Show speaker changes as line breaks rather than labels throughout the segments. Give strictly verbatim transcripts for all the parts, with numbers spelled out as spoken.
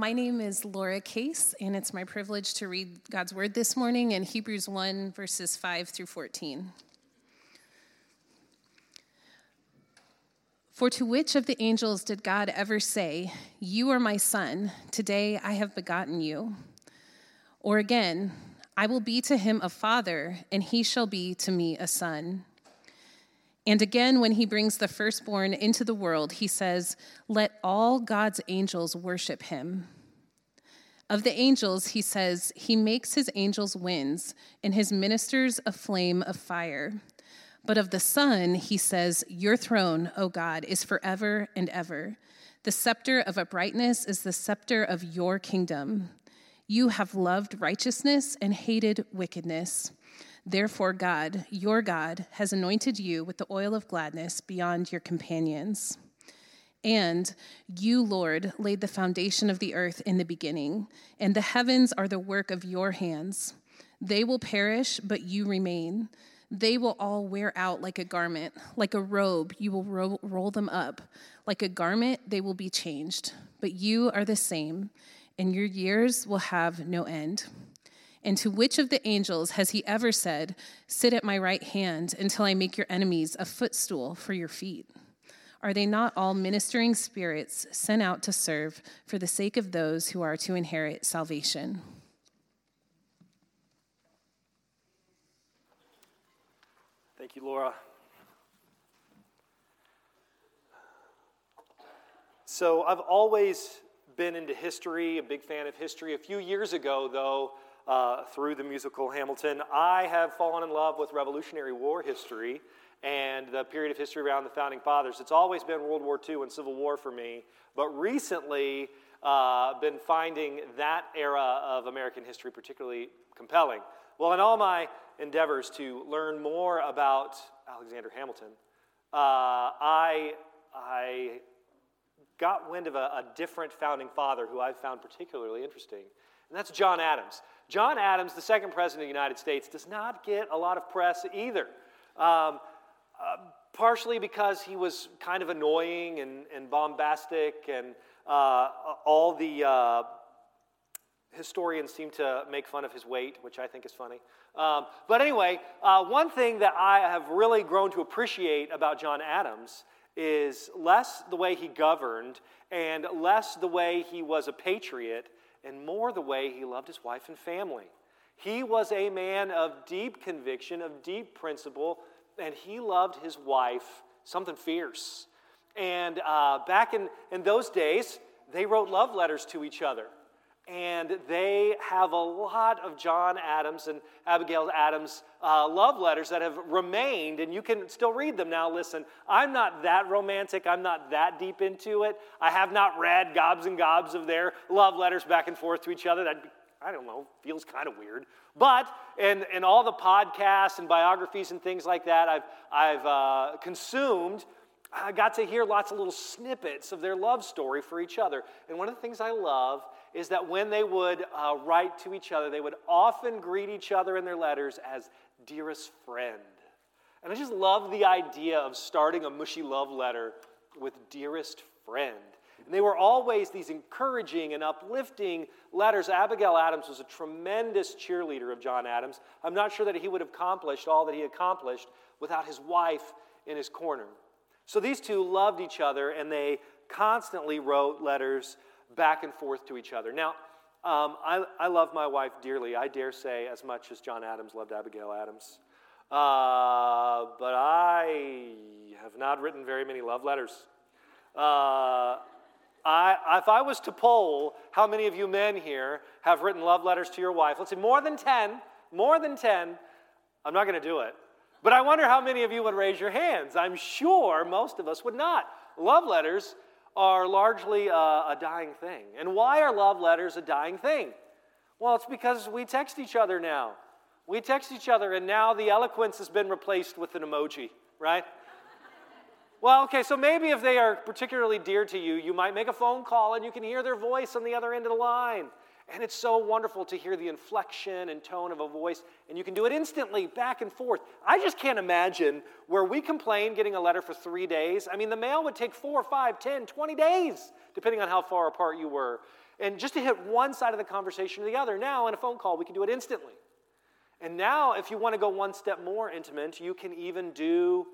My name is Laura Case, and it's my privilege to read God's Word this morning in Hebrews one, verses five through fourteen. For to which of the angels did God ever say, "You are my son, today I have begotten you"? Or again, "I will be to him a father, and he shall be to me a son"? And again, when he brings the firstborn into the world, he says, "Let all God's angels worship him." Of the angels, he says, "He makes his angels winds and his ministers a flame of fire." But of the Son, he says, "Your throne, O God, is forever and ever. The scepter of uprightness is the scepter of your kingdom. You have loved righteousness and hated wickedness. Therefore, God, your God, has anointed you with the oil of gladness beyond your companions. And you, Lord, laid the foundation of the earth in the beginning, and the heavens are the work of your hands. They will perish, but you remain. They will all wear out like a garment. Like a robe, you will ro- roll them up. Like a garment, they will be changed. But you are the same, and your years will have no end. And to which of the angels has he ever said, 'Sit at my right hand until I make your enemies a footstool for your feet'? Are they not all ministering spirits sent out to serve for the sake of those who are to inherit salvation?"
Thank you, Laura. So I've always been into history, a big fan of history. A few years ago, though, uh, through the musical Hamilton, I have fallen in love with Revolutionary War history and the period of history around the Founding Fathers. It's always been World War Two and Civil War for me, but recently uh, been finding that era of American history particularly compelling. Well, in all my endeavors to learn more about Alexander Hamilton, uh, I, I got wind of a, a different founding father who I've found particularly interesting, and that's John Adams. John Adams, the second president of the United States, does not get a lot of press either, um, uh, partially because he was kind of annoying and, and bombastic, and uh, all the uh, historians seem to make fun of his weight, which I think is funny. Um, but anyway, uh, one thing that I have really grown to appreciate about John Adams is less the way he governed and less the way he was a patriot and more the way he loved his wife and family. He was a man of deep conviction, of deep principle, and he loved his wife, something fierce. And uh, back in, in those days, they wrote love letters to each other. And they have a lot of John Adams and Abigail Adams uh, love letters that have remained, and you can still read them now. Listen, I'm not that romantic. I'm not that deep into it. I have not read gobs and gobs of their love letters back and forth to each other. That, I don't know, feels kind of weird. But in, in all the podcasts and biographies and things like that I've, I've uh, consumed, I got to hear lots of little snippets of their love story for each other. And one of the things I love is that when they would uh, write to each other, they would often greet each other in their letters as "dearest friend." And I just love the idea of starting a mushy love letter with "dearest friend." And they were always these encouraging and uplifting letters. Abigail Adams was a tremendous cheerleader of John Adams. I'm not sure that he would have accomplished all that he accomplished without his wife in his corner. So these two loved each other, and they constantly wrote letters back and forth to each other. Now, um, I, I love my wife dearly. I dare say as much as John Adams loved Abigail Adams. Uh, but I have not written very many love letters. Uh, I, if I was to poll how many of you men here have written love letters to your wife, let's say more than ten, more than ten, I'm not going to do it. But I wonder how many of you would raise your hands. I'm sure most of us would not. Love letters are largely a, a dying thing. And why are love letters a dying thing? Well, it's because we text each other now. We text each other, and now the eloquence has been replaced with an emoji, right? Well, okay, so maybe if they are particularly dear to you, you might make a phone call and you can hear their voice on the other end of the line. And it's so wonderful to hear the inflection and tone of a voice, and you can do it instantly, back and forth. I just can't imagine where we complain getting a letter for three days. I mean, the mail would take four, five, ten, twenty days, depending on how far apart you were. And just to hit one side of the conversation or the other, now in a phone call, we can do it instantly. And now, if you want to go one step more intimate, you can even do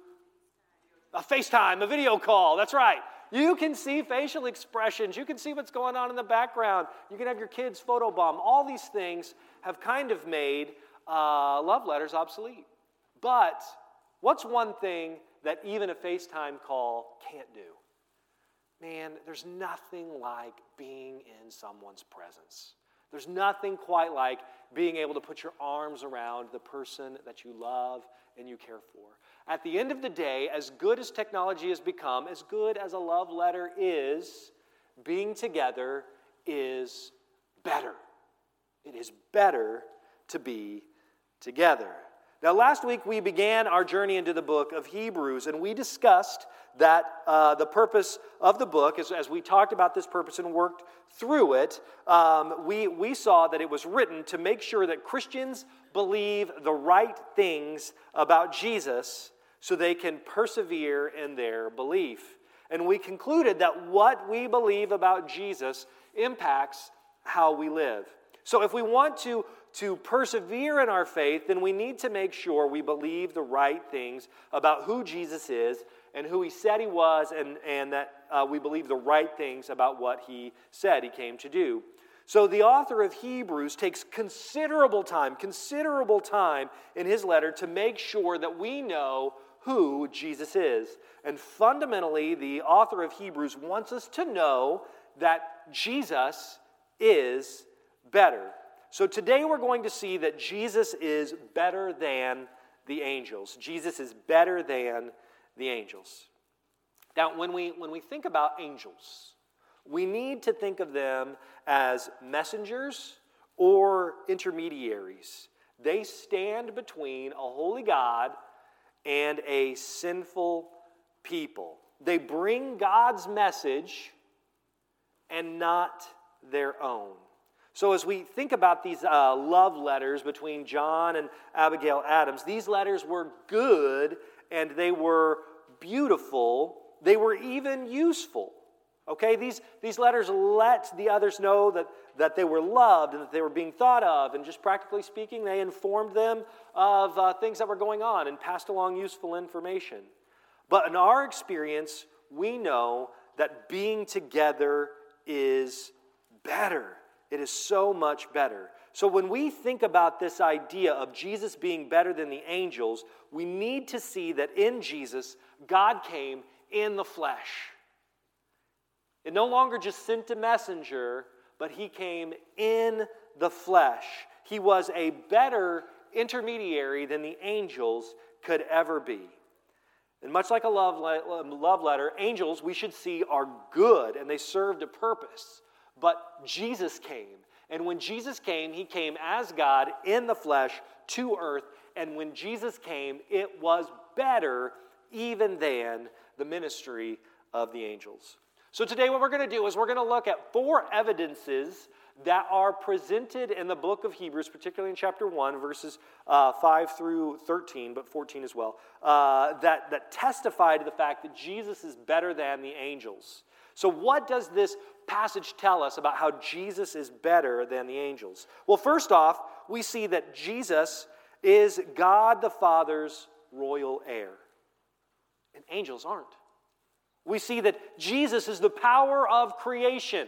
a FaceTime, a video call. That's right. You can see facial expressions. You can see what's going on in the background. You can have your kids photobomb. All these things have kind of made uh, love letters obsolete. But what's one thing that even a FaceTime call can't do? Man, there's nothing like being in someone's presence. There's nothing quite like being able to put your arms around the person that you love and you care for. At the end of the day, as good as technology has become, as good as a love letter is, being together is better. It is better to be together. Now, last week we began our journey into the book of Hebrews, and we discussed that uh, the purpose of the book, as, as we talked about this purpose and worked through it, um, we, we saw that it was written to make sure that Christians believe the right things about Jesus so they can persevere in their belief. And we concluded that what we believe about Jesus impacts how we live. So if we want to, to persevere in our faith, then we need to make sure we believe the right things about who Jesus is and who he said he was, and, and that uh, we believe the right things about what he said he came to do. So the author of Hebrews takes considerable time, considerable time in his letter to make sure that we know who Jesus is. And fundamentally, the author of Hebrews wants us to know that Jesus is better. So today we're going to see that Jesus is better than the angels. Jesus is better than the angels. Now, when we, when we think about angels, we need to think of them as messengers or intermediaries. They stand between a holy God and a sinful people. They bring God's message and not their own. So as we think about these uh, love letters between John and Abigail Adams, these letters were good and they were beautiful. They were even useful. Okay, these, these letters let the others know that, that they were loved and that they were being thought of, and just practically speaking, they informed them of uh, things that were going on and passed along useful information. But in our experience, we know that being together is better. It is so much better. So when we think about this idea of Jesus being better than the angels, we need to see that in Jesus, God came in the flesh. It no longer just sent a messenger, but he came in the flesh. He was a better intermediary than the angels could ever be. And much like a love, le- love letter, angels, we should see, are good and they served a purpose. But Jesus came. And when Jesus came, he came as God in the flesh to earth. And when Jesus came, it was better even than the ministry of the angels. So today what we're going to do is we're going to look at four evidences that are presented in the book of Hebrews, particularly in chapter one, verses uh, five through thirteen, but fourteen as well, uh, that, that testify to the fact that Jesus is better than the angels. So what does this passage tell us about how Jesus is better than the angels? Well, first off, we see that Jesus is God the Father's royal heir, and angels aren't. We see that Jesus is the power of creation,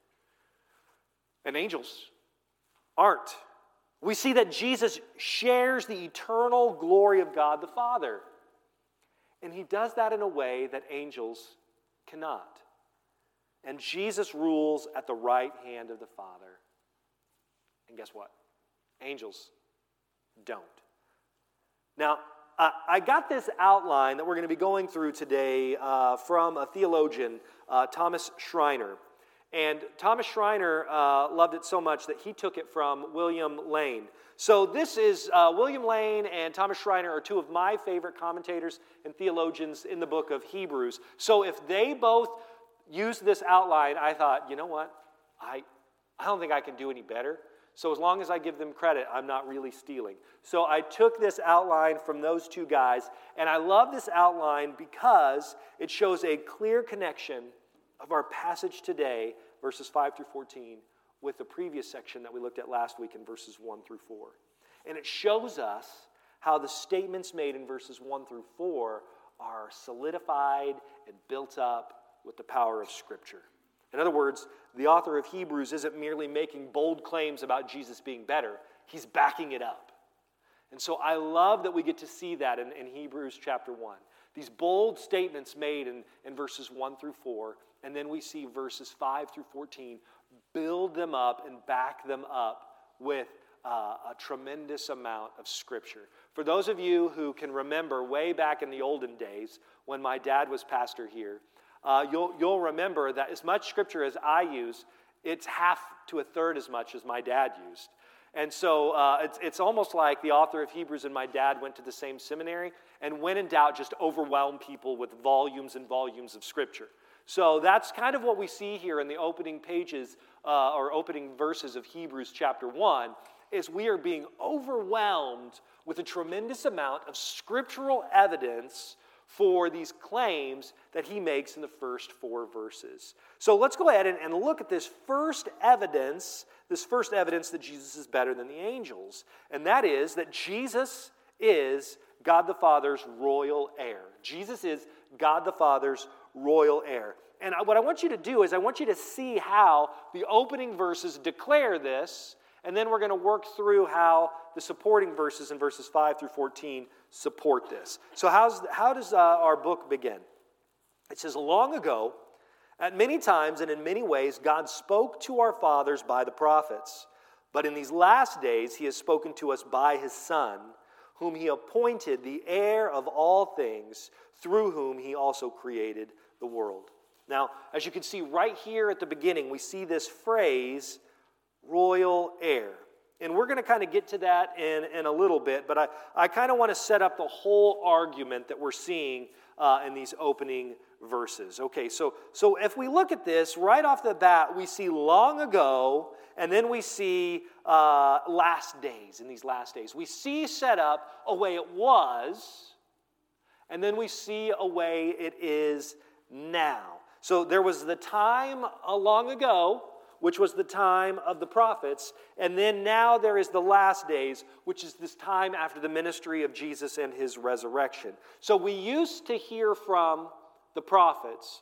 and angels aren't. We see that Jesus shares the eternal glory of God the Father, and he does that in a way that angels cannot. And Jesus rules at the right hand of the Father. And guess what? Angels don't. Now, Uh, I got this outline that we're going to be going through today uh, from a theologian, uh, Thomas Schreiner. And Thomas Schreiner uh, loved it so much that he took it from William Lane. So this is uh, William Lane and Thomas Schreiner are two of my favorite commentators and theologians in the book of Hebrews. So if they both used this outline, I thought, you know what? I, I don't think I can do any better. So as long as I give them credit, I'm not really stealing. So I took this outline from those two guys, and I love this outline because it shows a clear connection of our passage today verses five through fourteen, with the previous section that we looked at last week in verses one through four. And it shows us how the statements made in verses one through four are solidified and built up with the power of Scripture. In other words, the author of Hebrews isn't merely making bold claims about Jesus being better, he's backing it up. And so I love that we get to see that in, in Hebrews chapter one. These bold statements made in, in verses one through four, and then we see verses five through fourteen build them up and back them up with uh, a tremendous amount of Scripture. For those of you who can remember way back in the olden days when my dad was pastor here, uh, you'll, you'll remember that as much Scripture as I use, it's half to a third as much as my dad used. And so uh, it's, it's almost like the author of Hebrews and my dad went to the same seminary, and when in doubt, just overwhelm people with volumes and volumes of Scripture. So that's kind of what we see here in the opening pages uh, or opening verses of Hebrews chapter one, is we are being overwhelmed with a tremendous amount of scriptural evidence for these claims that he makes in the first four verses. So let's go ahead and, and look at this first evidence, this first evidence that Jesus is better than the angels, and that is that Jesus is God the Father's royal heir. Jesus is God the Father's royal heir. And what I want you to do is I want you to see how the opening verses declare this, and then we're going to work through how the supporting verses in verses five through fourteen support this. So how's, how does uh, our book begin? It says, long ago, at many times and in many ways, God spoke to our fathers by the prophets. But in these last days, he has spoken to us by his Son, whom he appointed the heir of all things, through whom he also created the world. Now, as you can see right here at the beginning, we see this phrase, royal heir. And we're going to kind of get to that in, in a little bit, but I, I kind of want to set up the whole argument that we're seeing uh, in these opening verses. Okay, so, so if we look at this, right off the bat, we see long ago, and then we see uh, last days, in these last days. We see set up a way it was, and then we see a way it is now. So there was the time uh, long ago, which was the time of the prophets, and then now there is the last days, which is this time after the ministry of Jesus and his resurrection. So we used to hear from the prophets.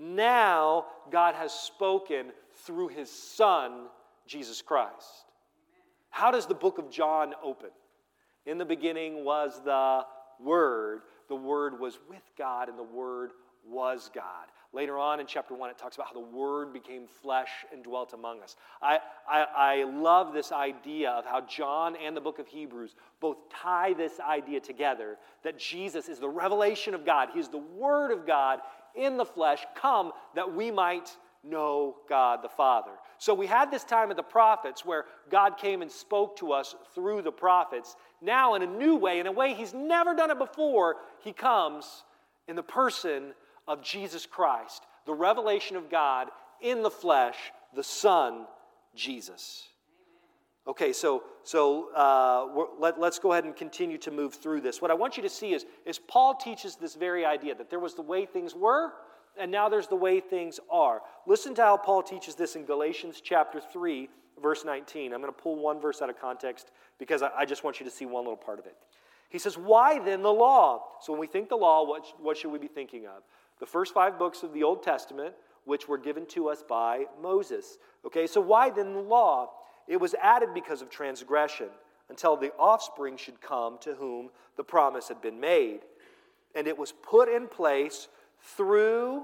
Now God has spoken through his Son, Jesus Christ. How does the book of John open? In the beginning was the Word. The Word was with God, and the Word was God. Later on in chapter one, it talks about how the Word became flesh and dwelt among us. I, I, I love this idea of how John and the book of Hebrews both tie this idea together, that Jesus is the revelation of God. He is the Word of God in the flesh, come that we might know God the Father. So we had this time of the prophets where God came and spoke to us through the prophets. Now in a new way, in a way he's never done it before, he comes in the person of Jesus Christ, the revelation of God in the flesh, the Son, Jesus. Okay, so so uh, we're, let, let's go ahead and continue to move through this. What I want you to see is, is Paul teaches this very idea, that there was the way things were, and now there's the way things are. Listen to how Paul teaches this in Galatians chapter three, verse nineteen. I'm going to pull one verse out of context because I, I just want you to see one little part of it. He says, why then the law? So when we think the law, what, what should we be thinking of? The first five books of the Old Testament, which were given to us by Moses. Okay, so why then the law? It was added because of transgression, until the offspring should come to whom the promise had been made. And it was put in place through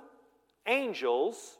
angels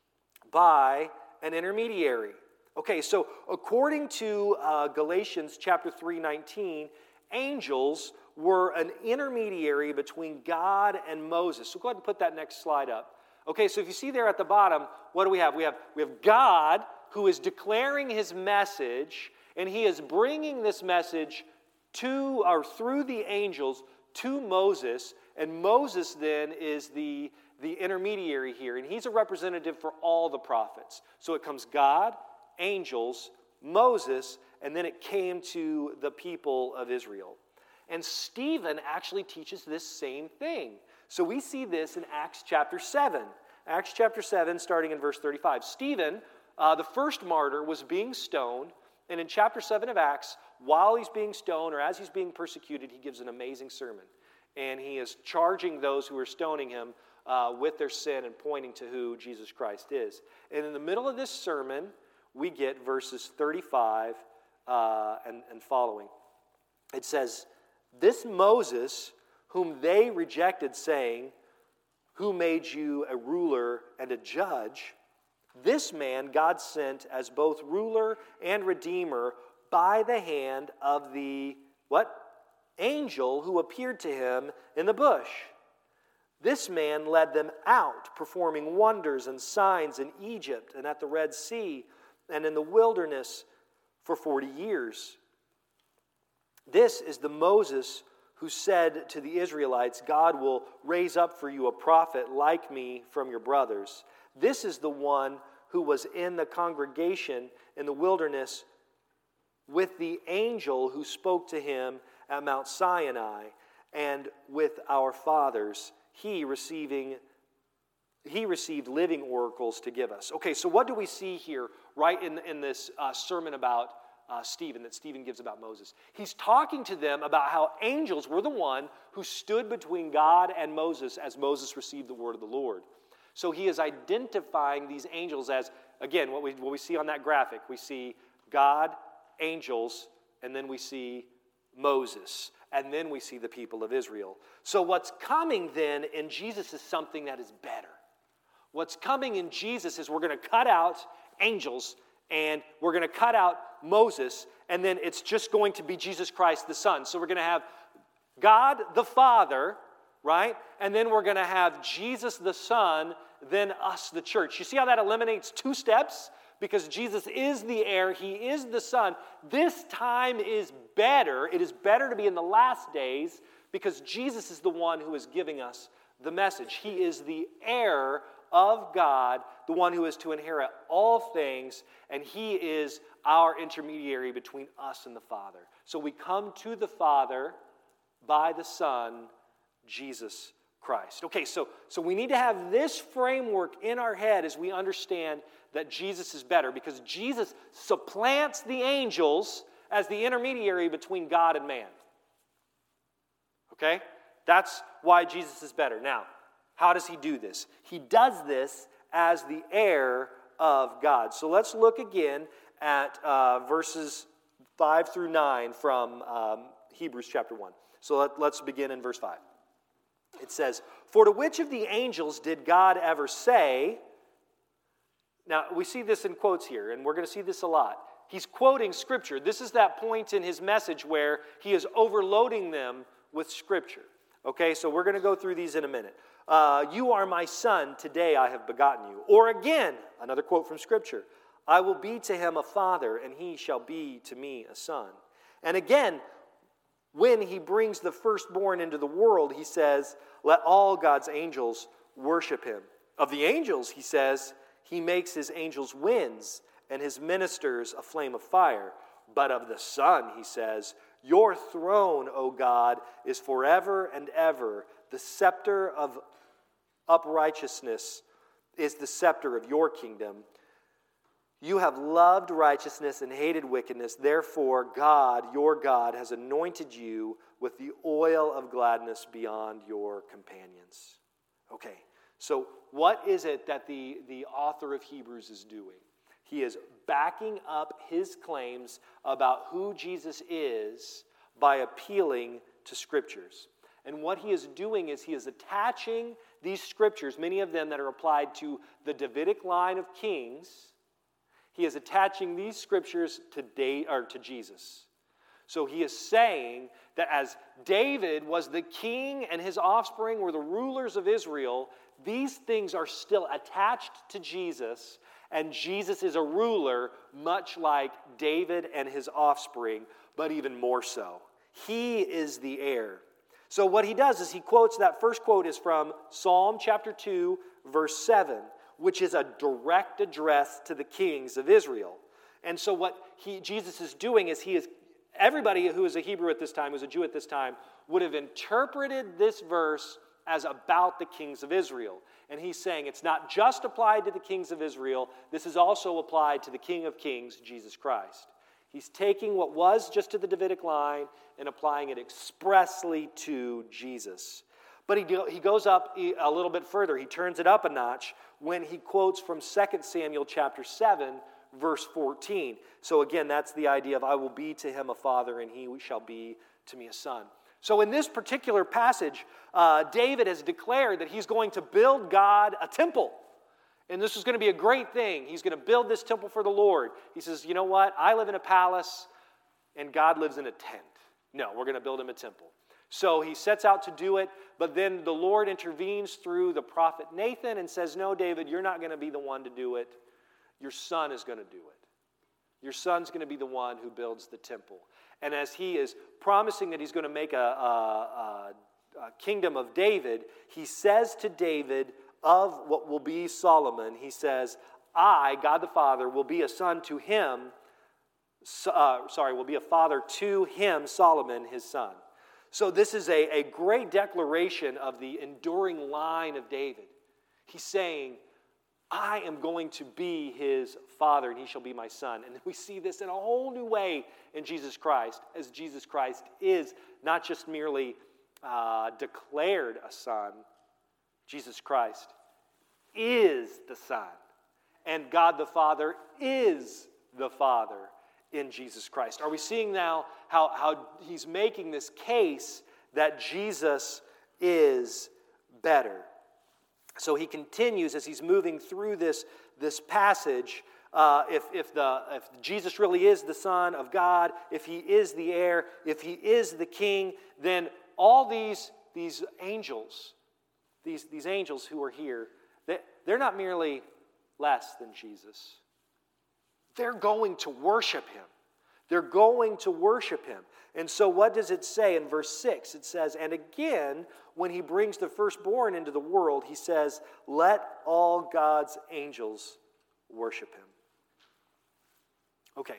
by an intermediary. Okay, so according to uh, Galatians chapter three nineteen, angels were an intermediary between God and Moses. So go ahead and put that next slide up. Okay, so if you see there at the bottom, what do we have? We have, we have God who is declaring his message, and he is bringing this message to or through the angels to Moses, and Moses then is the, the intermediary here, and he's a representative for all the prophets. So it comes God, angels, Moses, and then it came to the people of Israel. And Stephen actually teaches this same thing. So we see this in Acts chapter seven. Acts chapter seven, starting in verse thirty-five. Stephen, uh, the first martyr, was being stoned, and in chapter seven of Acts, while he's being stoned or as he's being persecuted, he gives an amazing sermon. And he is charging those who are stoning him uh, with their sin and pointing to who Jesus Christ is. And in the middle of this sermon, we get verses thirty-five uh, and, and following. It says, "This Moses, whom they rejected, saying, 'Who made you a ruler and a judge?' This man God sent as both ruler and redeemer by the hand of the," what? "angel who appeared to him in the bush. This man led them out, performing wonders and signs in Egypt and at the Red Sea and in the wilderness for forty years. This is the Moses who said to the Israelites, 'God will raise up for you a prophet like me from your brothers.' This is the one who was in the congregation in the wilderness with the angel who spoke to him at Mount Sinai, and with our fathers, he receiving he received living oracles to give us." Okay, so what do we see here right in, in this uh, sermon about uh, Stephen, that Stephen gives about Moses? He's talking to them about how angels were the one who stood between God and Moses as Moses received the word of the Lord. So he is identifying these angels as, again, what we, what we see on that graphic. We see God, angels, and then we see Moses, and then we see the people of Israel. So what's coming then in Jesus is something that is better. What's coming in Jesus is we're going to cut out angels, and we're going to cut out Moses, and then it's just going to be Jesus Christ the Son. So we're going to have God the Father, right? And then we're going to have Jesus the Son, then us the church. You see how that eliminates two steps? Because Jesus is the heir, he is the Son. This time is better. It is better to be in the last days because Jesus is the one who is giving us the message. He is the heir of God, the one who is to inherit all things, and he is our intermediary between us and the Father. So we come to the Father by the Son, Jesus Christ. Okay, so, so we need to have this framework in our head as we understand that Jesus is better, because Jesus supplants the angels as the intermediary between God and man. Okay? That's why Jesus is better. Now, how does he do this? He does this as the heir of God. So let's look again at uh, verses five through nine from um, Hebrews chapter one. So let, let's begin in verse five. It says, "For to which of the angels did God ever say..." Now, we see this in quotes here, and we're going to see this a lot. He's quoting Scripture. This is that point in his message where he is overloading them with Scripture. Okay, so we're going to go through these in a minute. Uh, "You are my son, today I have begotten you." Or again, another quote from Scripture. "I will be to him a father, and he shall be to me a son." And again, when he brings the firstborn into the world, he says, "Let all God's angels worship him." Of the angels, he says, "He makes his angels winds and his ministers a flame of fire." But of the Son, he says, "Your throne, O God, is forever and ever. The scepter of uprightness is the scepter of your kingdom. You have loved righteousness and hated wickedness. Therefore, God, your God, has anointed you with the oil of gladness beyond your companions." Okay, so what is it that the, the author of Hebrews is doing? He is backing up his claims about who Jesus is by appealing to Scriptures. And what he is doing is he is attaching these Scriptures, many of them that are applied to the Davidic line of kings. He is attaching these Scriptures to, da- or to Jesus. So he is saying that as David was the king and his offspring were the rulers of Israel, these things are still attached to Jesus, and Jesus is a ruler much like David and his offspring, but even more so. He is the heir. So what he does is he quotes, that first quote is from Psalm chapter two, verse seven, which is a direct address to the kings of Israel. And so what he, Jesus is doing is he is, everybody who is a Hebrew at this time, who's a Jew at this time, would have interpreted this verse as about the kings of Israel. And he's saying it's not just applied to the kings of Israel, this is also applied to the King of Kings, Jesus Christ. He's taking what was just to the Davidic line and applying it expressly to Jesus. But he, he goes up a little bit further. He turns it up a notch when he quotes from Second Samuel chapter seven, verse fourteen. So again, that's the idea of I will be to him a father and he shall be to me a son. So in this particular passage, uh, David has declared that he's going to build God a temple. And this is going to be a great thing. He's going to build this temple for the Lord. He says, you know what? I live in a palace and God lives in a tent. No, we're going to build him a temple. So he sets out to do it, but then the Lord intervenes through the prophet Nathan and says, no, David, you're not going to be the one to do it. Your son is going to do it. Your son's going to be the one who builds the temple. And as he is promising that he's going to make a, a, a, a kingdom of David, he says to David of what will be Solomon, he says, I, God the Father, will be a son to him, uh, sorry, will be a father to him, Solomon, his son. So this is a, a great declaration of the enduring line of David. He's saying, I am going to be his father, and he shall be my son. And we see this in a whole new way in Jesus Christ, as Jesus Christ is not just merely uh, declared a son. Jesus Christ is the Son, and God the Father is the Father in Jesus Christ. Are we seeing now how, how he's making this case that Jesus is better? So he continues as he's moving through this, this passage. Uh, if, if, the, if Jesus really is the Son of God, if he is the heir, if he is the king, then all these, these angels, these, these angels who are here, they, they're not merely less than Jesus. They're going to worship him. They're going to worship him. And so what does it say in verse six? It says, and again, when he brings the firstborn into the world, he says, let all God's angels worship him. Okay.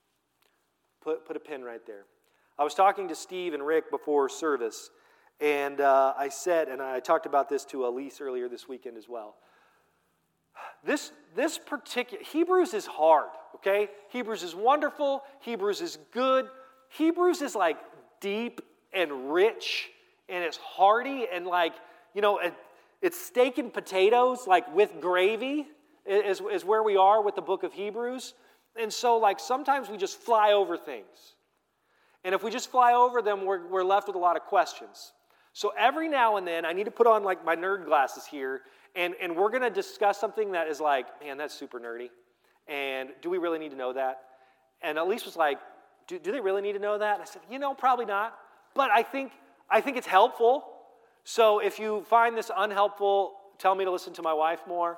Put, put a pin right there. I was talking to Steve and Rick before service, and uh, I said, and I talked about this to Elise earlier this weekend as well. This, this particular, Hebrews is hard, okay? Hebrews is wonderful. Hebrews is good. Hebrews is like deep and rich, and it's hearty, and like, you know, it, it's steak and potatoes, like with gravy, is, is where we are with the book of Hebrews. And so, like, sometimes we just fly over things. And if we just fly over them, we're, we're left with a lot of questions. So every now and then, I need to put on, like, my nerd glasses here, and, and we're going to discuss something that is like, man, that's super nerdy. And do we really need to know that? And Elise was like, do, do they really need to know that? And I said, you know, probably not. But I think, I think it's helpful. So if you find this unhelpful, tell me to listen to my wife more.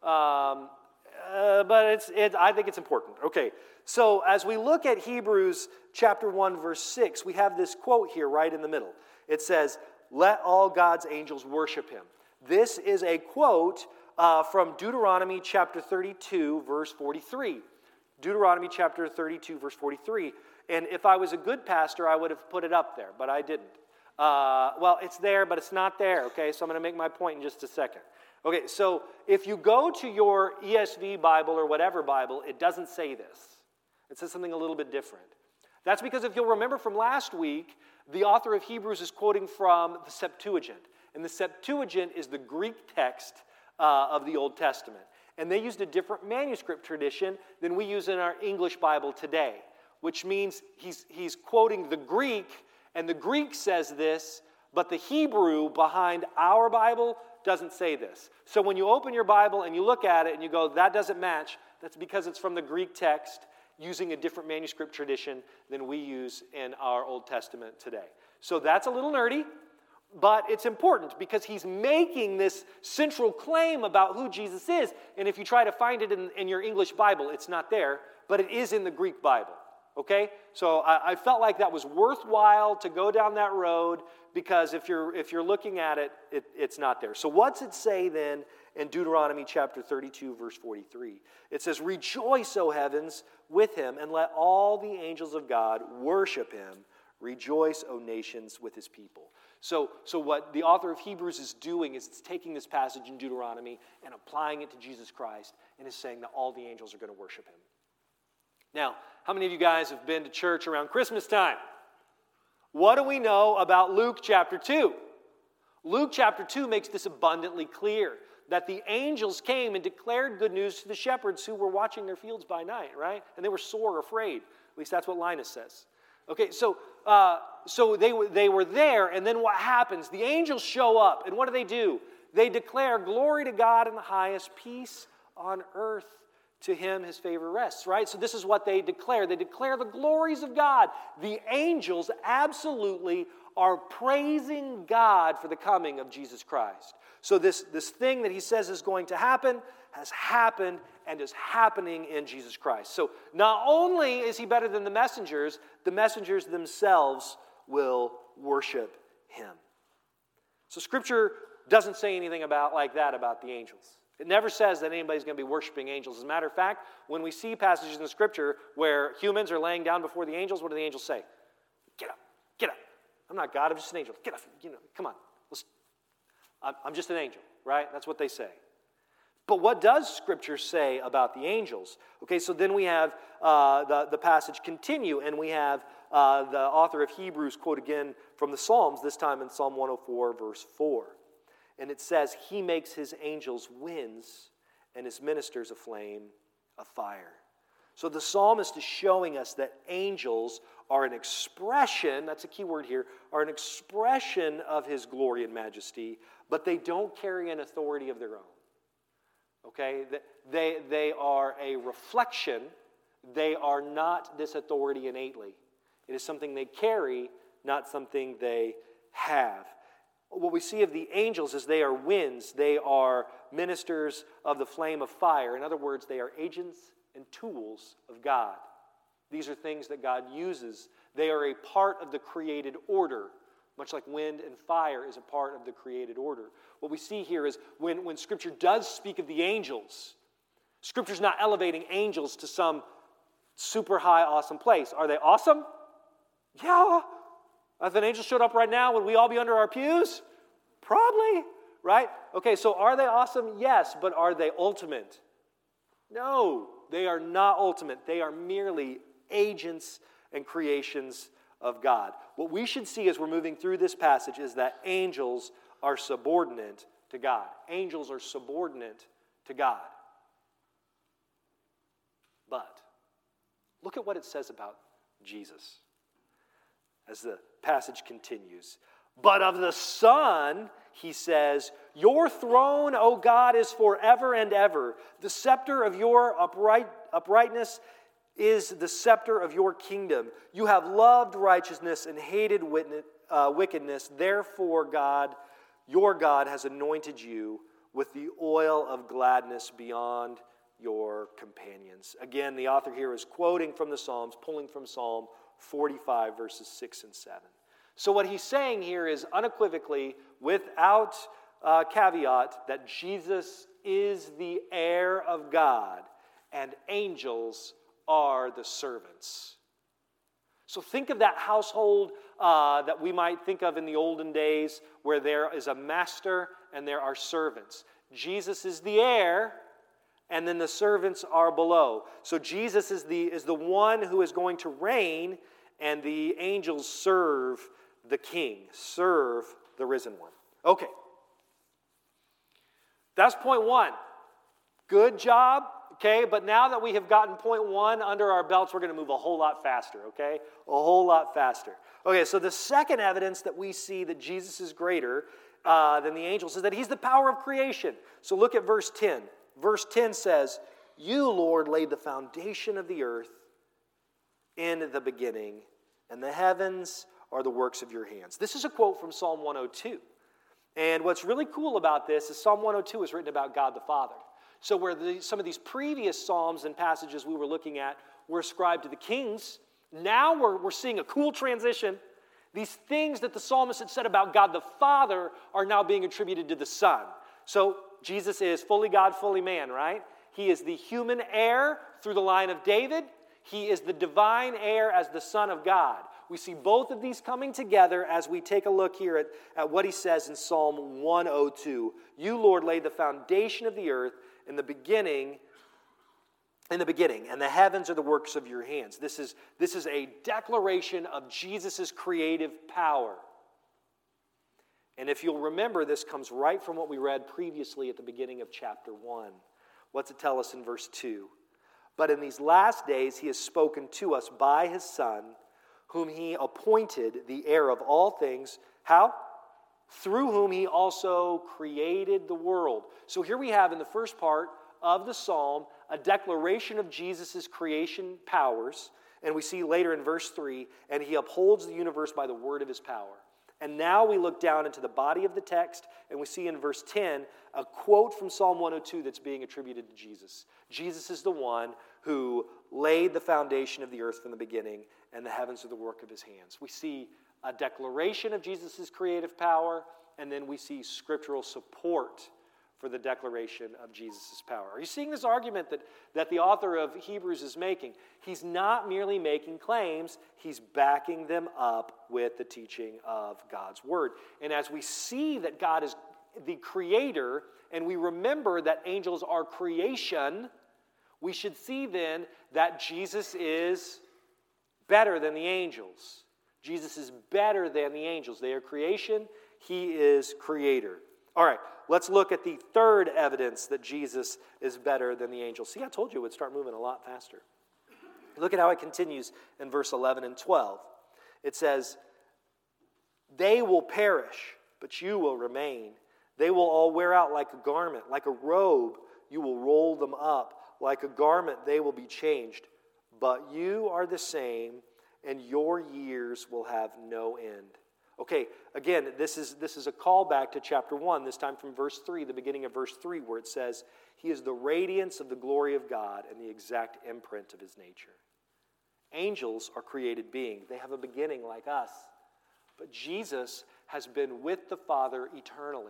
Um, uh, but it's, it, I think it's important. Okay, so as we look at Hebrews chapter one, verse six, we have this quote here right in the middle. It says, let all God's angels worship him. This is a quote uh, from Deuteronomy chapter thirty-two, verse forty-three. Deuteronomy chapter thirty-two, verse forty-three. And if I was a good pastor, I would have put it up there, but I didn't. Uh, well, it's there, but it's not there, okay? So I'm going to make my point in just a second. Okay, so if you go to your E S V Bible or whatever Bible, it doesn't say this. It says something a little bit different. That's because if you'll remember from last week, the author of Hebrews is quoting from the Septuagint. And the Septuagint is the Greek text uh, of the Old Testament. And they used a different manuscript tradition than we use in our English Bible today, which means he's, he's quoting the Greek, and the Greek says this, but the Hebrew behind our Bible doesn't say this. So when you open your Bible and you look at it and you go, that doesn't match, that's because it's from the Greek text using a different manuscript tradition than we use in our Old Testament today. So that's a little nerdy, but it's important because he's making this central claim about who Jesus is. And if you try to find it in, in your English Bible, it's not there, but it is in the Greek Bible. Okay? So I, I felt like that was worthwhile to go down that road because if you're if you're looking at it, it, it's not there. So what's it say then in Deuteronomy chapter thirty-two, verse forty-three? It says, rejoice, O heavens, with him, and let all the angels of God worship him. Rejoice, O nations, with his people. So, so what the author of Hebrews is doing is it's taking this passage in Deuteronomy and applying it to Jesus Christ and is saying that all the angels are going to worship him. Now, how many of you guys have been to church around Christmas time? What do we know about Luke chapter two? Luke chapter two makes this abundantly clear, that the angels came and declared good news to the shepherds who were watching their fields by night, right? And they were sore afraid. At least that's what Linus says. Okay, so uh, so they were, they were there, and then what happens? The angels show up, and what do they do? They declare glory to God in the highest, peace on earth to him his favor rests, right? So this is what they declare. They declare the glories of God. The angels absolutely are praising God for the coming of Jesus Christ. So this, this thing that he says is going to happen has happened and is happening in Jesus Christ. So not only is he better than the messengers, the messengers themselves will worship him. So Scripture doesn't say anything about like that about the angels. It never says that anybody's going to be worshiping angels. As a matter of fact, when we see passages in the Scripture where humans are laying down before the angels, what do the angels say? Get up, get up. I'm not God, I'm just an angel. Get up, you know, come on. Let's, I'm, I'm just an angel, right? That's what they say. But what does Scripture say about the angels? Okay, so then we have uh, the, the passage continue, and we have uh, the author of Hebrews quote again from the Psalms, this time in Psalm one oh four, verse four. And it says, he makes his angels winds and his ministers a flame of fire. So the psalmist is showing us that angels are an expression, that's a key word here, are an expression of his glory and majesty, but they don't carry an authority of their own. Okay? They, they are a reflection. They are not this authority innately. It is something they carry, not something they have. What we see of the angels is they are winds. They are ministers of the flame of fire. In other words, they are agents and tools of God. These are things that God uses. They are a part of the created order, much like wind and fire is a part of the created order. What we see here is when, when Scripture does speak of the angels, Scripture's not elevating angels to some super high, awesome place. Are they awesome? Yeah. If an angel showed up right now, would we all be under our pews? Probably, right? Okay, so are they awesome? Yes, but are they ultimate? No, they are not ultimate. They are merely agents and creations of God. What we should see as we're moving through this passage is that angels are subordinate to God. Angels are subordinate to God. But look at what it says about Jesus as the passage continues. But of the Son, he says, your throne, O God, is forever and ever. The scepter of your upright, uprightness is the scepter of your kingdom. You have loved righteousness and hated uh, wickedness. Therefore, God, your God, has anointed you with the oil of gladness beyond your companions. Again, the author here is quoting from the Psalms, pulling from Psalm forty-five, verses six and seven. So what he's saying here is unequivocally, without uh, caveat, that Jesus is the heir of God and angels are the servants. So think of that household uh, that we might think of in the olden days where there is a master and there are servants. Jesus is the heir, and then the servants are below. So Jesus is the, is the one who is going to reign, and the angels serve the king, serve the risen one. Okay. That's point one. Good job, okay? But now that we have gotten point one under our belts, we're going to move a whole lot faster, okay? A whole lot faster. Okay, so the second evidence that we see that Jesus is greater uh, than the angels is that he's the power of creation. So look at verse ten. Verse ten says, you, Lord, laid the foundation of the earth in the beginning, and the heavens are the works of your hands. This is a quote from Psalm one oh two. And what's really cool about this is Psalm one oh two is written about God the Father. So where the, some of these previous psalms and passages we were looking at were ascribed to the kings, now we're, we're seeing a cool transition. These things that the psalmist had said about God the Father are now being attributed to the Son. So Jesus is fully God, fully man, right? He is the human heir through the line of David. He is the divine heir as the Son of God. We see both of these coming together as we take a look here at, at what he says in Psalm one oh two. You, Lord, laid the foundation of the earth in the beginning, in the beginning, and the heavens are the works of your hands. This is, this is a declaration of Jesus' creative power. And if you'll remember, this comes right from what we read previously at the beginning of chapter one. What's it tell us in verse two? But in these last days he has spoken to us by his Son, whom he appointed the heir of all things. How? Through whom he also created the world. So here we have in the first part of the psalm a declaration of Jesus' creation powers. And we see later in verse three, and he upholds the universe by the word of his power. And now we look down into the body of the text, and we see in verse ten a quote from Psalm one oh two that's being attributed to Jesus. Jesus is the one who laid the foundation of the earth from the beginning, and the heavens are the work of his hands. We see a declaration of Jesus' creative power, and then we see scriptural support for the declaration of Jesus' power. Are you seeing this argument that, that the author of Hebrews is making? He's not merely making claims, he's backing them up with the teaching of God's word. And as we see that God is the creator, and we remember that angels are creation, we should see then that Jesus is better than the angels. Jesus is better than the angels. They are creation, he is creator. All right, let's look at the third evidence that Jesus is better than the angels. See, I told you it would start moving a lot faster. Look at how it continues in verse eleven and twelve. It says, they will perish, but you will remain. They will all wear out like a garment. Like a robe, you will roll them up. Like a garment, they will be changed. But you are the same, and your years will have no end. Okay, again, this is, this is a callback to chapter one, this time from verse three, the beginning of verse three, where it says, he is the radiance of the glory of God and the exact imprint of his nature. Angels are created beings. They have a beginning like us. But Jesus has been with the Father eternally.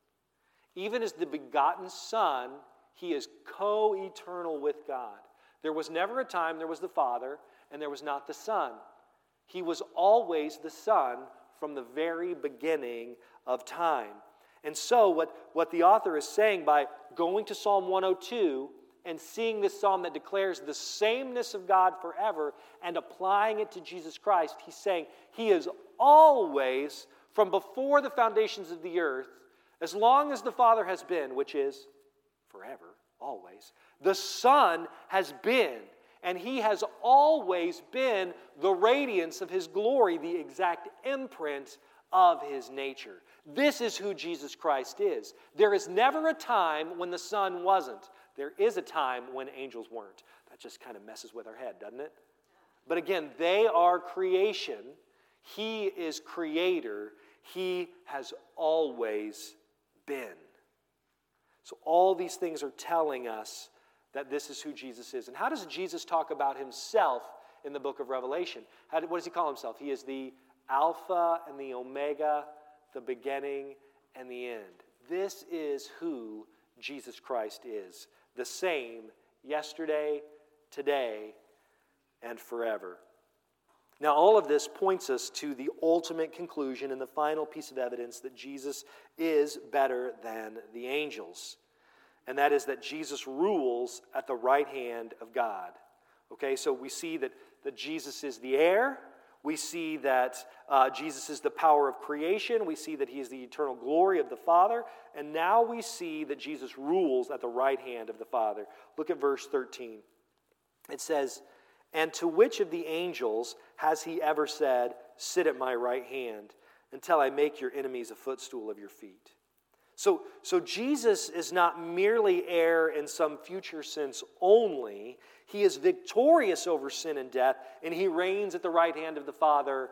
Even as the begotten Son, he is co-eternal with God. There was never a time there was the Father and there was not the Son. He was always the Son from the very beginning of time. And so what, what the author is saying by going to Psalm one oh two and seeing this psalm that declares the sameness of God forever and applying it to Jesus Christ, he's saying he is always, from before the foundations of the earth, as long as the Father has been, which is forever, always, the Son has been, and he has always been the radiance of his glory, the exact imprint of his nature. This is who Jesus Christ is. There is never a time when the Son wasn't. There is a time when angels weren't. That just kind of messes with our head, doesn't it? But again, they are creation. He is creator. He has always been. So all these things are telling us that this is who Jesus is. And how does Jesus talk about himself in the book of Revelation? How, what does he call himself? He is the Alpha and the Omega, the beginning and the end. This is who Jesus Christ is. The same yesterday, today, and forever. Now, all of this points us to the ultimate conclusion and the final piece of evidence that Jesus is better than the angels. And that is that Jesus rules at the right hand of God. Okay, so we see that, that Jesus is the heir. We see that uh, Jesus is the power of creation. We see that he is the eternal glory of the Father. And now we see that Jesus rules at the right hand of the Father. Look at verse thirteen. It says, and to which of the angels has he ever said, sit at my right hand until I make your enemies a footstool of your feet? So, so Jesus is not merely heir in some future sense only. He is victorious over sin and death, and he reigns at the right hand of the Father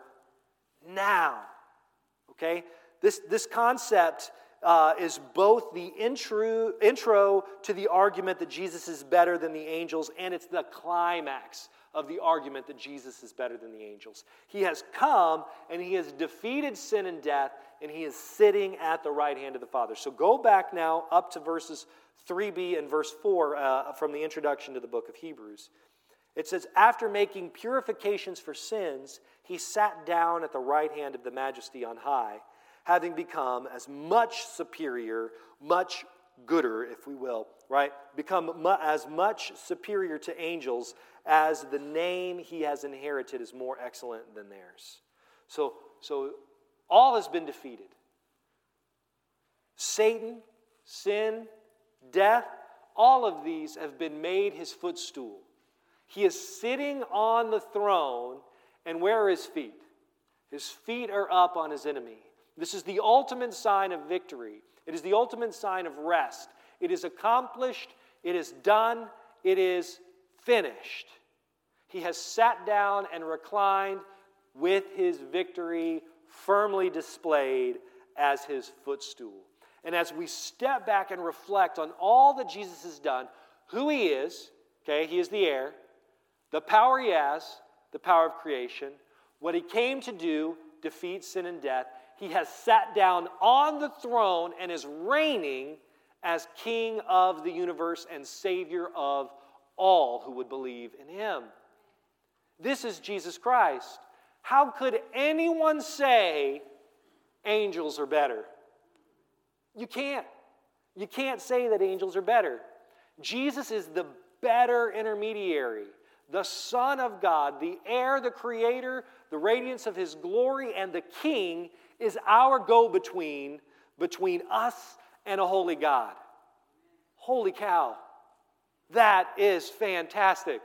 now. Okay? This, this concept uh, is both the intro, intro to the argument that Jesus is better than the angels, and it's the climax of the argument that Jesus is better than the angels. He has come and he has defeated sin and death, and he is sitting at the right hand of the Father. So go back now up to verses three b and verse four uh, from the introduction to the book of Hebrews. It says, after making purifications for sins, he sat down at the right hand of the Majesty on high, having become as much superior, much gooder, if we will, right? Become mu- as much superior to angels as the name he has inherited is more excellent than theirs. So, so all has been defeated. Satan, sin, death, all of these have been made his footstool. He is sitting on the throne, and where are his feet? His feet are up on his enemy. This is the ultimate sign of victory. It is the ultimate sign of rest. It is accomplished. It is done. It is finished. He has sat down and reclined with his victory firmly displayed as his footstool. And as we step back and reflect on all that Jesus has done, who he is, okay, he is the heir, the power he has, the power of creation, what he came to do, defeat sin and death. He has sat down on the throne and is reigning as King of the universe and Savior of all who would believe in him. This is Jesus Christ. How could anyone say angels are better? You can't. You can't say that angels are better. Jesus is the better intermediary, the Son of God, the heir, the creator, the radiance of his glory, and the King is our go-between between us and a holy God. Holy cow. That is fantastic.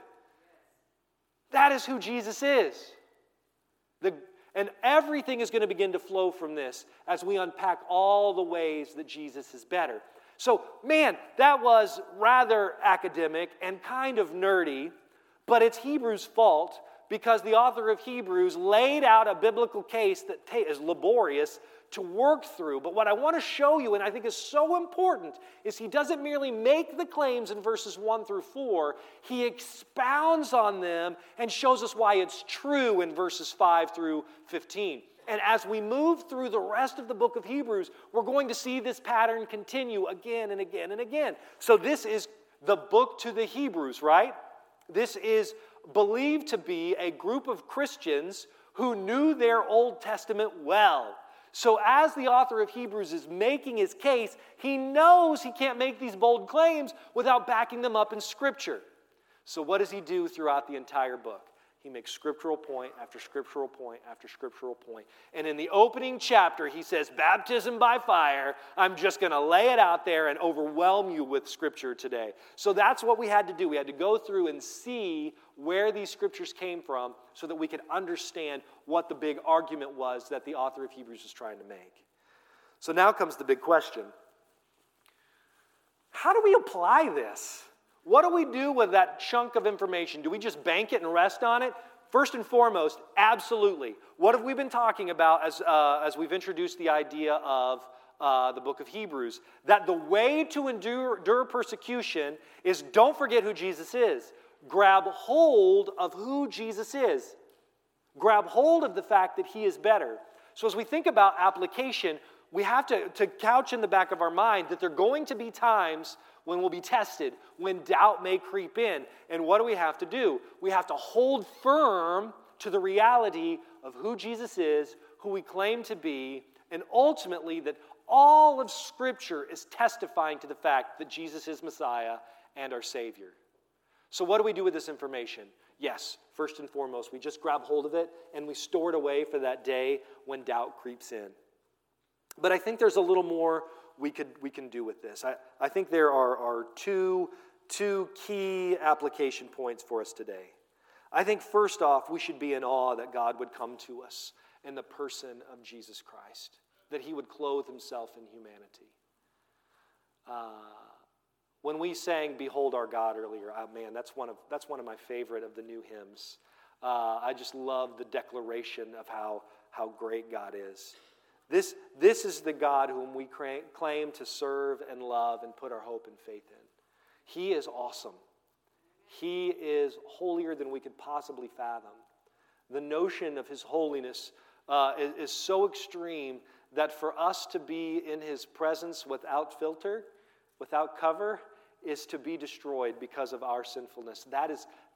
That is who Jesus is. The, and everything is going to begin to flow from this as we unpack all the ways that Jesus is better. So, man, that was rather academic and kind of nerdy, but it's Hebrews' fault because the author of Hebrews laid out a biblical case that is laborious to work through. But what I want to show you, and I think is so important, is he doesn't merely make the claims in verses one through four, he expounds on them and shows us why it's true in verses five through fifteen. And as we move through the rest of the book of Hebrews, we're going to see this pattern continue again and again and again. So this is the book to the Hebrews, right? This is believed to be a group of Christians who knew their Old Testament well. So as the author of Hebrews is making his case, he knows he can't make these bold claims without backing them up in Scripture. So what does he do throughout the entire book? He makes scriptural point after scriptural point after scriptural point. And in the opening chapter, he says, baptism by fire. I'm just going to lay it out there and overwhelm you with Scripture today. So that's what we had to do. We had to go through and see where these Scriptures came from so that we could understand what the big argument was that the author of Hebrews is trying to make. So now comes the big question. How do we apply this? What do we do with that chunk of information? Do we just bank it and rest on it? First and foremost, absolutely. What have we been talking about as, uh, as we've introduced the idea of uh, the book of Hebrews? That the way to endure, endure persecution is don't forget who Jesus is. Grab hold of who Jesus is. Grab hold of the fact that he is better. So as we think about application, we have to, to couch in the back of our mind that there are going to be times when we'll be tested, when doubt may creep in. And what do we have to do? We have to hold firm to the reality of who Jesus is, who we claim to be, and ultimately that all of Scripture is testifying to the fact that Jesus is Messiah and our Savior. So what do we do with this information? Yes, first and foremost, we just grab hold of it and we store it away for that day when doubt creeps in. But I think there's a little more we could we can do with this. I, I think there are, are two, two key application points for us today. I think first off, we should be in awe that God would come to us in the person of Jesus Christ, that he would clothe himself in humanity. Uh, when we sang "Behold Our God" earlier, oh man, that's one of that's one of my favorite of the new hymns. Uh, I just love the declaration of how how great God is. This, this is the God whom we claim to serve and love and put our hope and faith in. He is awesome. He is holier than we could possibly fathom. The notion of his holiness uh, is, is so extreme that for us to be in his presence without filter, without cover, is to be destroyed because of our sinfulness. That is,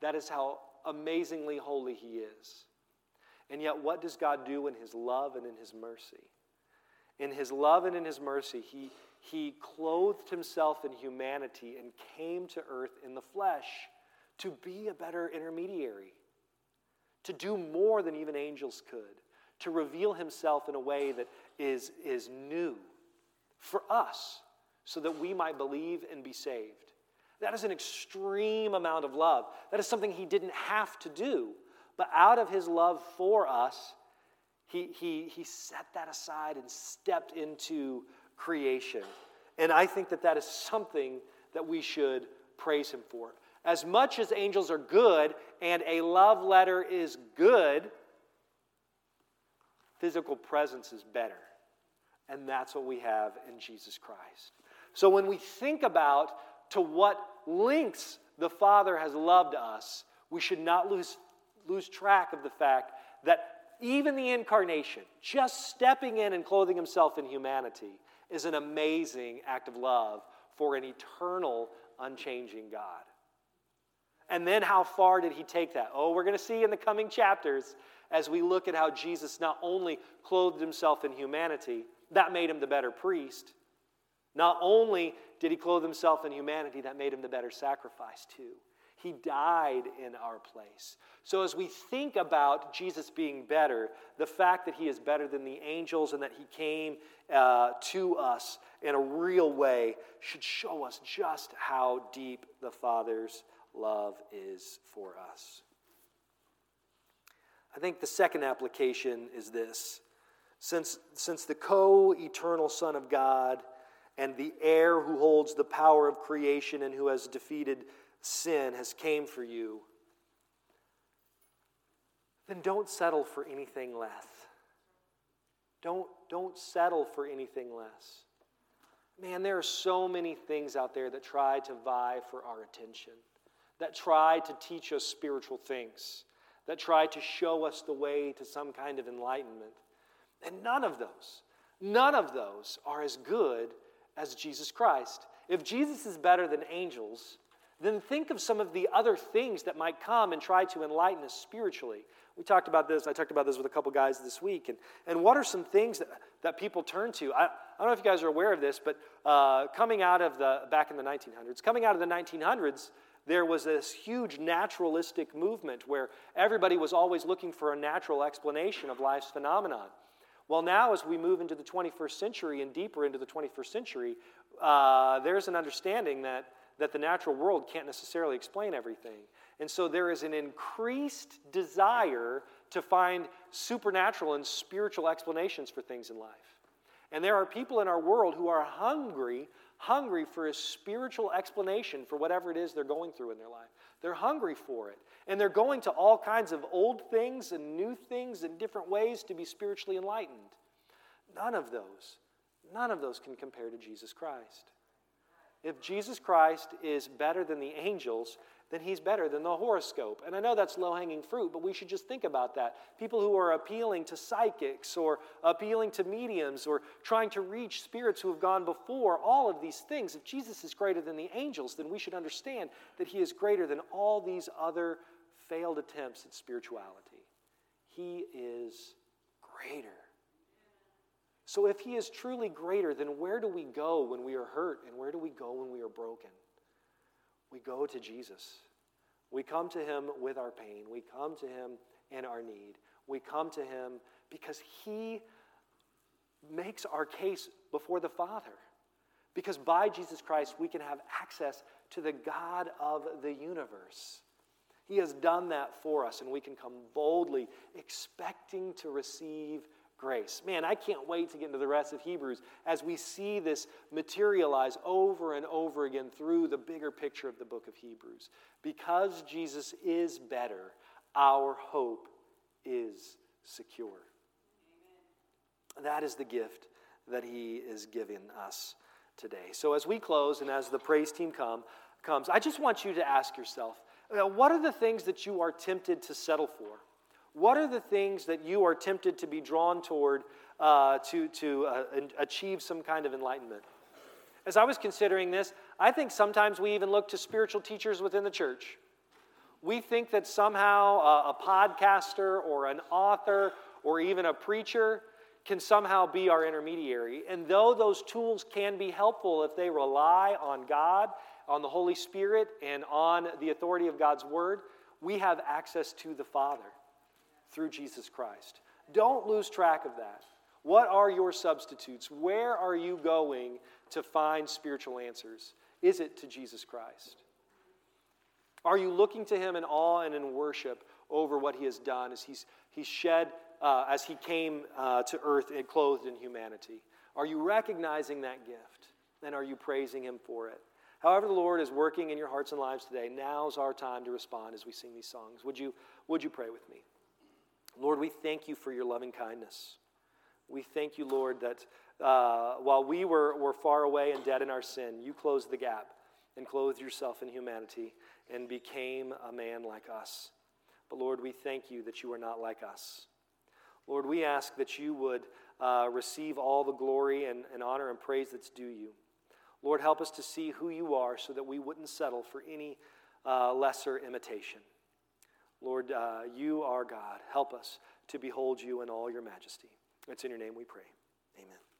That is how amazingly holy he is. And yet, what does God do in his love and in his mercy? In his love and in his mercy, he, he clothed himself in humanity and came to earth in the flesh to be a better intermediary, to do more than even angels could, to reveal himself in a way that is, is new for us, so that we might believe and be saved. That is an extreme amount of love. That is something he didn't have to do. But out of his love for us, he, he, he set that aside and stepped into creation. And I think that that is something that we should praise him for. As much as angels are good and a love letter is good, physical presence is better. And that's what we have in Jesus Christ. So when we think about to what lengths the Father has loved us, we should not lose, lose track of the fact that even the incarnation, just stepping in and clothing himself in humanity, is an amazing act of love for an eternal, unchanging God. And then how far did he take that? Oh, we're going to see in the coming chapters as we look at how Jesus not only clothed himself in humanity, that made him the better priest. Not only did he clothe himself in humanity, that made him the better sacrifice too. He died in our place. So as we think about Jesus being better, the fact that he is better than the angels and that he came uh, to us in a real way should show us just how deep the Father's love is for us. I think the second application is this. Since, since the co-eternal Son of God and the heir who holds the power of creation and who has defeated sin has came for you, then don't settle for anything less. Don't, don't settle for anything less. Man, there are so many things out there that try to vie for our attention, that try to teach us spiritual things, that try to show us the way to some kind of enlightenment. And none of those, none of those are as good as Jesus Christ. If Jesus is better than angels, then think of some of the other things that might come and try to enlighten us spiritually. We talked about this, I talked about this with a couple guys this week, and, and what are some things that, that people turn to? I, I don't know if you guys are aware of this, but uh, coming out of the, back in the nineteen hundreds, coming out of the nineteen hundreds, there was this huge naturalistic movement where everybody was always looking for a natural explanation of life's phenomenon. Well, now as we move into the twenty-first century and deeper into the twenty-first century, uh, there's an understanding that, that the natural world can't necessarily explain everything. And so there is an increased desire to find supernatural and spiritual explanations for things in life. And there are people in our world who are hungry, hungry for a spiritual explanation for whatever it is they're going through in their life. They're hungry for it. And they're going to all kinds of old things and new things and different ways to be spiritually enlightened. None of those, none of those can compare to Jesus Christ. If Jesus Christ is better than the angels, then he's better than the horoscope. And I know that's low-hanging fruit, but we should just think about that. People who are appealing to psychics or appealing to mediums or trying to reach spirits who have gone before, all of these things, if Jesus is greater than the angels, then we should understand that he is greater than all these other failed attempts at spirituality. He is greater. So if he is truly greater, then where do we go when we are hurt and where do we go when we are broken? We go to Jesus. We come to him with our pain. We come to him in our need. We come to him because he makes our case before the Father. Because by Jesus Christ, we can have access to the God of the universe. He has done that for us, and we can come boldly, expecting to receive grace. Man, I can't wait to get into the rest of Hebrews as we see this materialize over and over again through the bigger picture of the book of Hebrews. Because Jesus is better, our hope is secure. Amen. That is the gift that he is giving us today. So as we close and as the praise team come, comes, I just want you to ask yourself, what are the things that you are tempted to settle for? What are the things that you are tempted to be drawn toward uh, to, to uh, achieve some kind of enlightenment? As I was considering this, I think sometimes we even look to spiritual teachers within the church. We think that somehow a, a podcaster or an author or even a preacher can somehow be our intermediary. And though those tools can be helpful if they rely on God, on the Holy Spirit, and on the authority of God's Word, we have access to the Father through Jesus Christ. Don't lose track of that. What are your substitutes? Where are you going to find spiritual answers? Is it to Jesus Christ? Are you looking to Him in awe and in worship over what He has done as He's, he's shed, uh, as He came uh, to earth and clothed in humanity? Are you recognizing that gift? And are you praising Him for it? However the Lord is working in your hearts and lives today, now's our time to respond as we sing these songs. Would you, would you pray with me? Lord, we thank You for Your loving kindness. We thank You, Lord, that uh, while we were, were far away and dead in our sin, You closed the gap and clothed Yourself in humanity and became a man like us. But Lord, we thank You that You are not like us. Lord, we ask that You would uh, receive all the glory and, and honor and praise that's due You. Lord, help us to see who You are so that we wouldn't settle for any uh, lesser imitation. Lord, uh, You are God. Help us to behold You in all Your majesty. It's in Your name we pray. Amen.